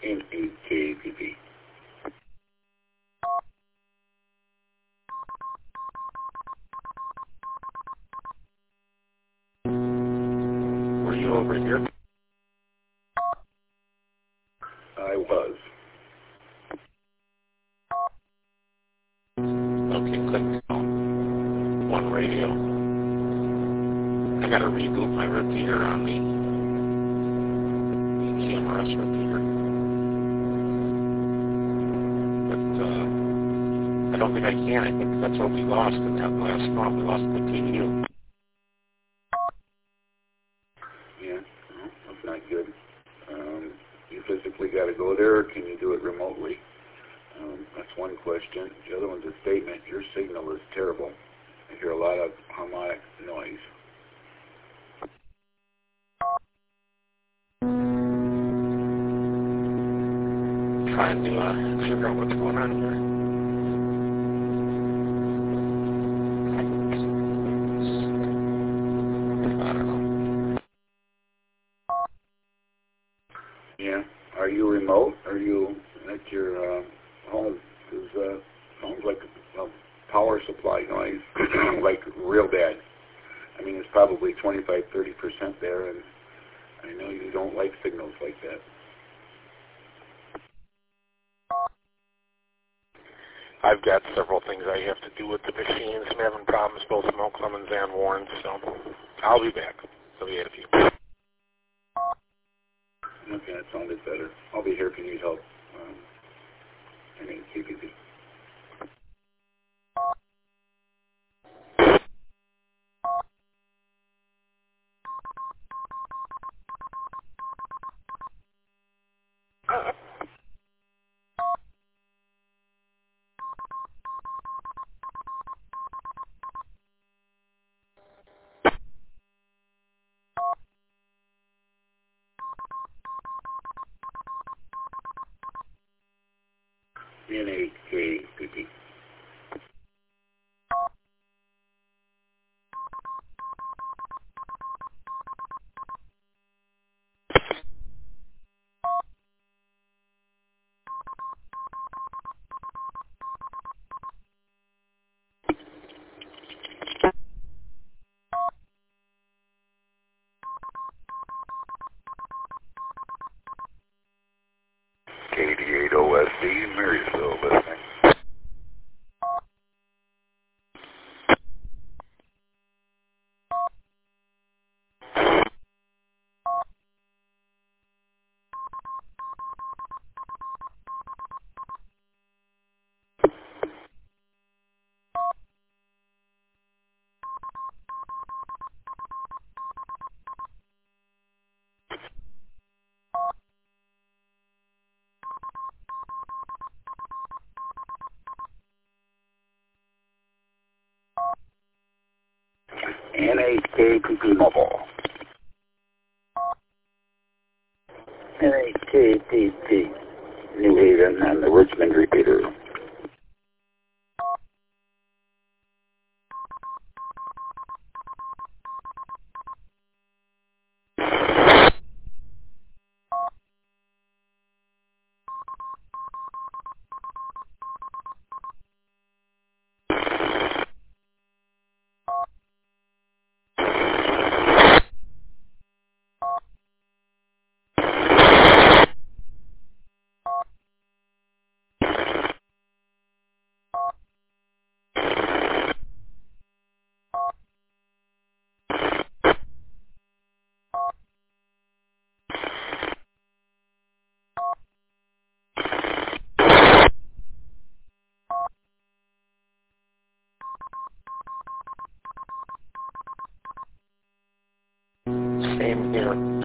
N8KPP. Were you over here? I was. Okay, click one radio. I gotta reboot my repeater on the CMRS repeater. But I don't think I can. I think that's what we lost in that last month. We lost the TU. Yeah, no, that's not good. You physically got to go there, or can you do it remotely? That's one question. The other one's a statement. Your signal is terrible. I hear a lot of harmonic noise. Trying to figure out what's going on here. I don't know. Yeah. Are you remote? Are you at your home? Because sounds like a power supply noise, like real bad. I mean, it's probably 25-30% there, and I know you don't like signals like that. I've got several things I have to do with the machines. I'm having problems both in Mount Clemens and Warren, so I'll be back. I'll be at a few. Okay, that sounded better. I'll be here if you need help. I mean, CPP. N8KPP. KD8OSD, Marysville, listening. N8KPP mobile. N8KPP, New Haven, and the Richmond repeater. Same here.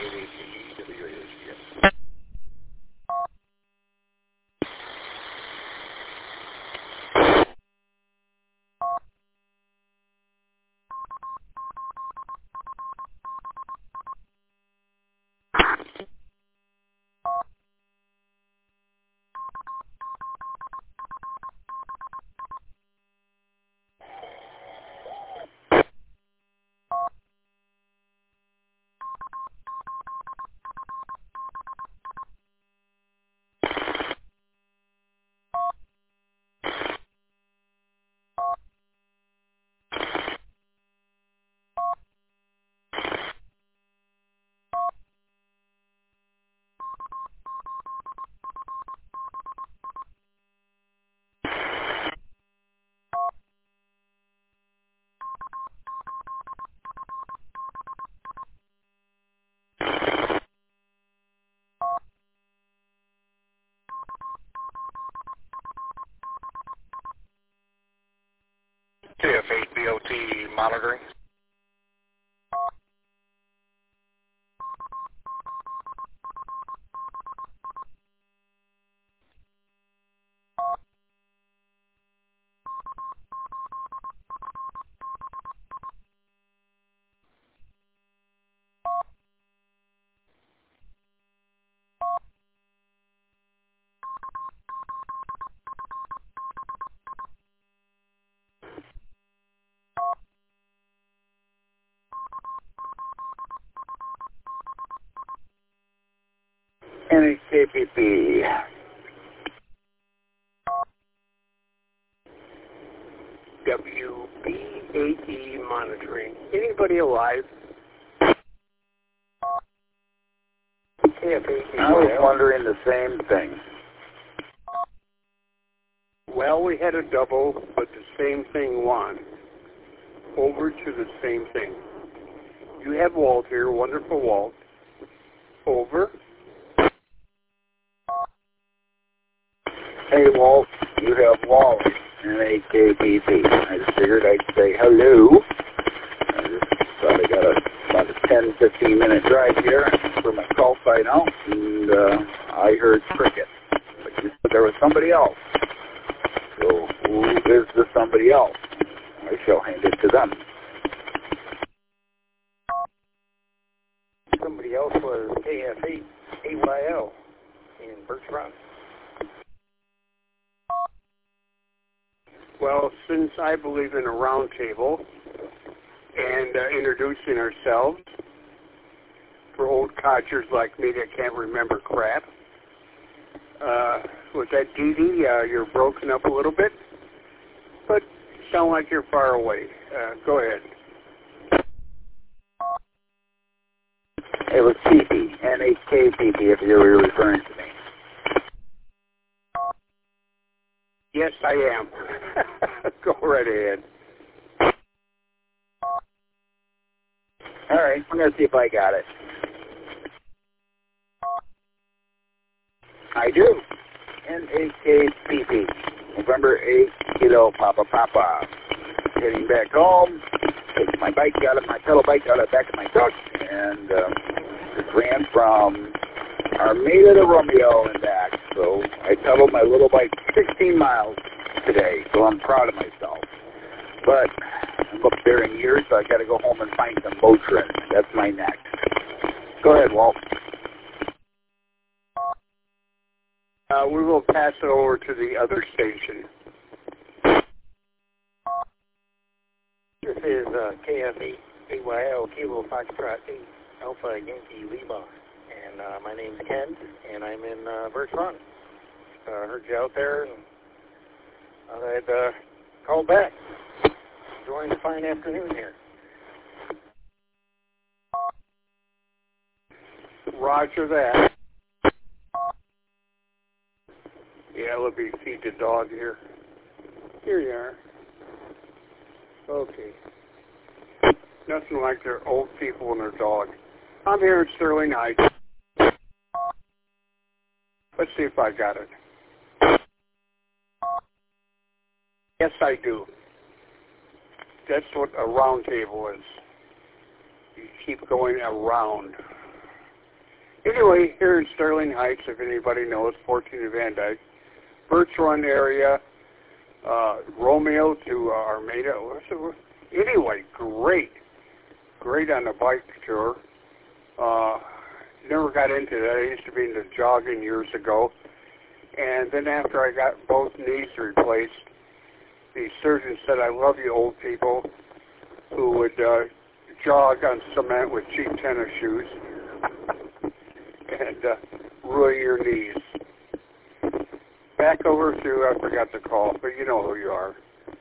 WAHS. KF8BOT monitoring. NHKPP. WBAE monitoring. Anybody alive? KF8. I was wondering the same thing. Well, we had a double, but the same thing won. Over to the same thing. You have Walt here, wonderful Walt. Over. Hey, Walt, you have Walt in NHKPP. I just figured I'd say hello. I just thought I got about a 10, 15-minute drive here for my call sign out, and I heard cricket. But you said there was somebody else. So who is the somebody else? I shall hand it to them. Somebody else was KF8 AYL in Birch Run. Well, since I believe in a round table and introducing ourselves for old codgers like me that can't remember crap, was that Dee Dee? You're broken up a little bit, but you sound like you're far away. Go ahead. It was PP, NHKPP, if you were referring to me. Yes, I am. Go right ahead. All right, I'm going to see if I got it. I do. NHKPP, November 8, Kilo Papa Papa. Heading back home, taking my bike out of my pedal bike out of the back of my truck, and just ran from Armada to Romeo and back. So I pedaled my little bike 16 miles today, so I'm proud of myself. But I'm up there in years, so I got to go home and find some Motrin. That's my next. Go ahead, Walt. We will pass it over to the other station. This is KF8 AYL Kilo Foxtrot 8 Alpha Yankee Lima. And my name's Ken, and I'm in Birch Run. Heard you out there, and I'd call back. Enjoying the fine afternoon here. Roger that. Yeah, let me feed the dog here. Here you are. Okay. Nothing like their old people and their dog. I'm here at Sterling Heights. Let's see if I got it. Yes, I do. That's what a round table is. You keep going around. Anyway, here in Sterling Heights, if anybody knows, 14 and Van Dyke, Birch Run area, Romeo to Armada. Anyway, great on the bike tour. Never got into that. I used to be into jogging years ago. And then after I got both knees replaced, the surgeon said, I love you old people who would jog on cement with cheap tennis shoes and ruin your knees. Back over to, I forgot the call, but you know who you are.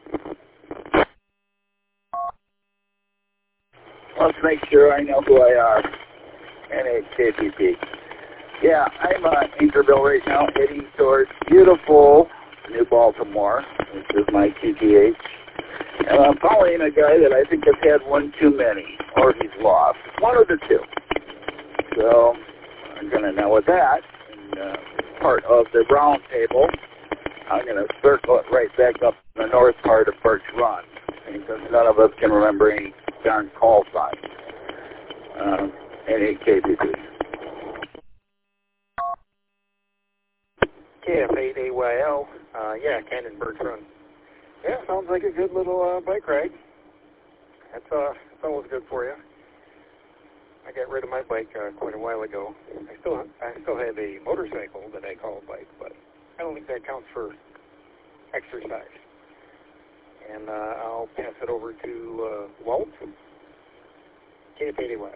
Let's make sure I know who I are. NHKPP. Yeah, I'm in Anchorville right now, heading towards beautiful New Baltimore, which is my TTH. And I'm following a guy that I think has had one too many, or he's lost. One of the two. So I'm going to know with that, and part of the round table, I'm going to circle it right back up in the north part of Birch Run, because none of us can remember any darn call signs. NHKPP. KF8AYL, yeah, Cannon Birch Run. Yeah, sounds like a good little bike ride. That's always good for you. I got rid of my bike quite a while ago. I still have a motorcycle that I call a bike, but I don't think that counts for exercise. And I'll pass it over to Walt. KF8AYL.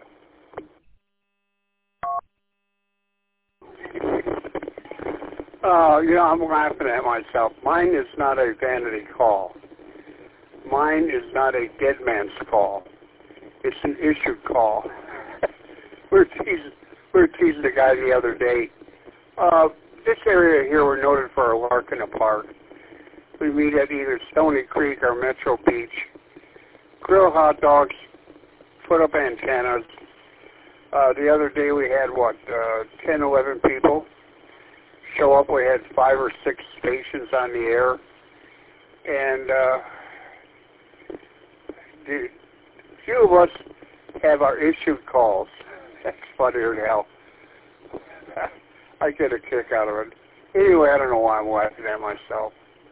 I'm laughing at myself. Mine is not a vanity call. Mine is not a dead man's call. It's an issued call. we were teasing the guy the other day. This area here, we're noted for our lark in the park. We meet at either Stony Creek or Metro Beach. Grill hot dogs, put up antennas. The other day we had, 10, 11 people show up. We had 5 or 6 stations on the air. And the few of us have our issued calls. That's funnier than hell. I get a kick out of it. Anyway, I don't know why I'm laughing at myself.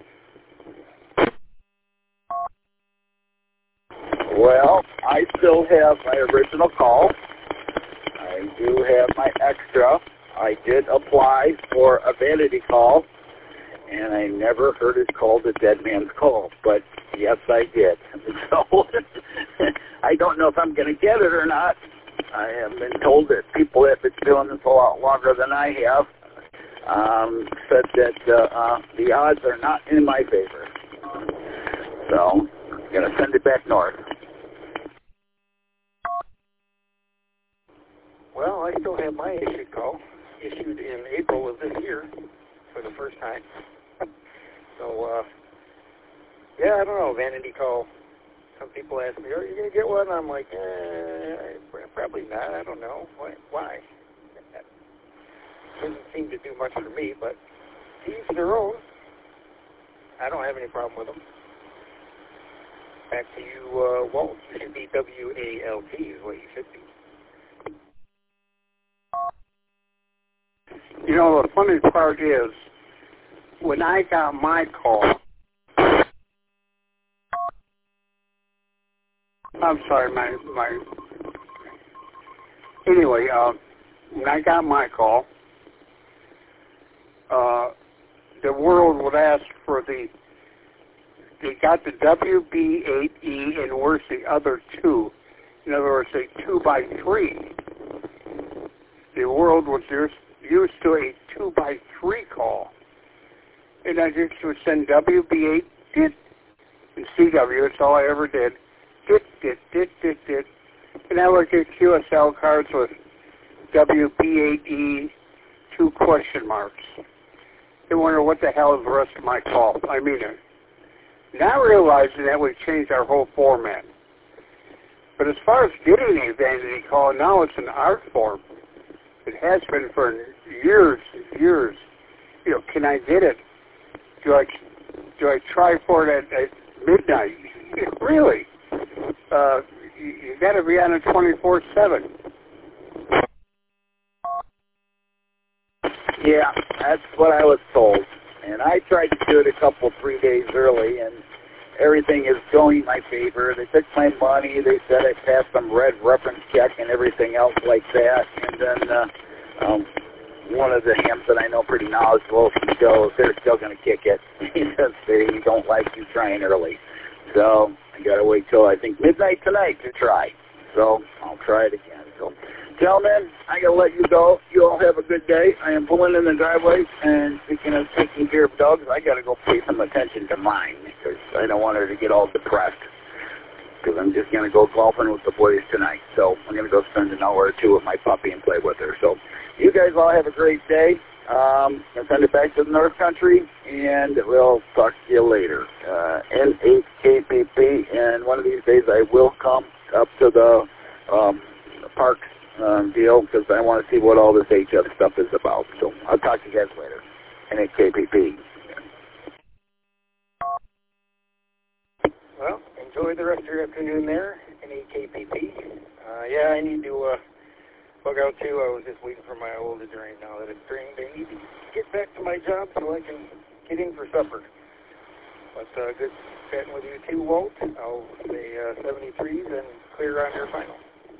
Well, I still have my original call. I do have my extra. I did apply for a vanity call, and I never heard it called a dead man's call, but yes, I did. So I don't know if I'm going to get it or not. I have been told that people that have been doing this a lot longer than I have said that the odds are not in my favor. So I'm going to send it back north. Well, I still have my issued call, issued in April of this year for the first time. So, yeah, I don't know, vanity call. Some people ask me, are you going to get one? I'm like, probably not. I don't know. Why? That doesn't seem to do much for me, but to each their own. I don't have any problem with them. Back to you, Walt. You should be WALT is what you should be. You know, the funny part is, when I got my call, I'm sorry, anyway, when I got my call, the world would ask for they got the WB8E, and where's the other 2? In other words, a 2x3. The world was used to a 2x3 call. And I just would send WB8, dit, and CW, that's all I ever did. Dit. And I would get QSL cards with WB8E, 2 question marks. They wonder what the hell is the rest of my call. I mean it. Now realizing that we've changed our whole format. But as far as getting a vanity call, now it's an art form. It has been for years. You know, can I get it? Do I try for it at midnight? Really? You got to be on it 24/7. Yeah, that's what I was told. And I tried to do it a 3 days early, and everything is going in my favor. They took my money. They said I passed some red reference check and everything else like that. And then one of the hams that I know pretty knowledgeable, he goes, they're still going to kick it. He says they don't like you trying early. So I got to wait till I think midnight tonight to try. So I'll try it again. So, gentlemen, I got to let you go. You all have a good day. I am pulling in the driveway, and speaking of taking care of dogs, I got to go pay some attention to mine because I don't want her to get all depressed. Because I'm just going to go golfing with the boys tonight. So I'm going to go spend an hour or two with my puppy and play with her. So you guys all have a great day. I'll send it back to the North Country, and we'll talk to you later. N8KPP, and one of these days I will come up to the parks deal because I want to see what all this HF stuff is about. So I'll talk to you guys later. N8KPP. Well, enjoy the rest of your afternoon there in AKPP. Yeah, I need to bug out too. I was just waiting for my oldest right now that it's drained. I need to get back to my job so I can get in for supper. But good chatting with you too, Walt. I'll say 73s and clear on your final.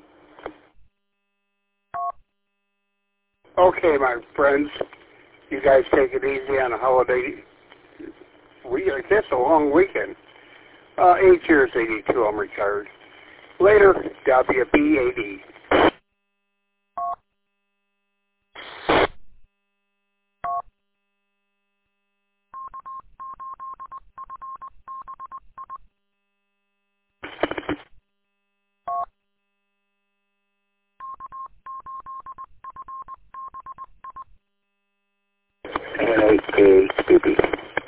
Okay, my friends, you guys take it easy on a holiday. I guess a long weekend. 8 years, 82, I'm retired. Later, WB80. N8KPP.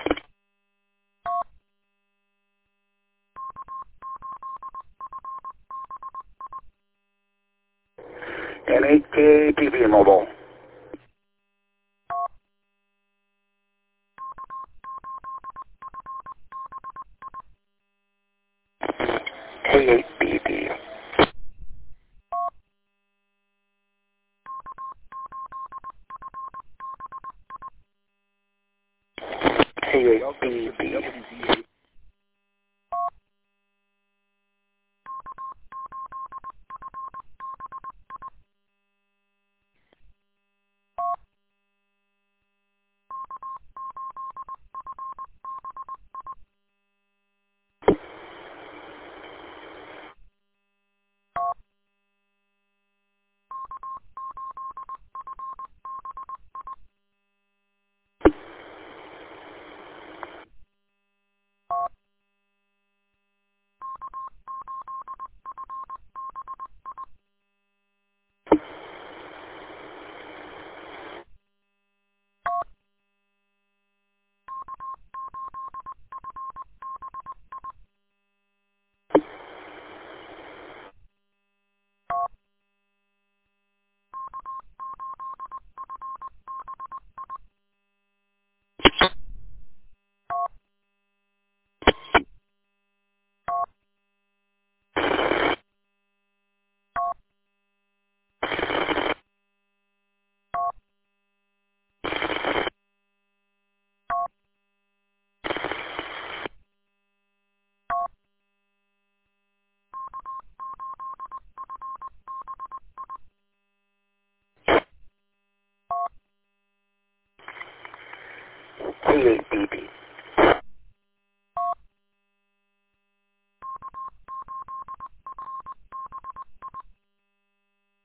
N8KPP mobile. K8BP. K8BP. K8BP.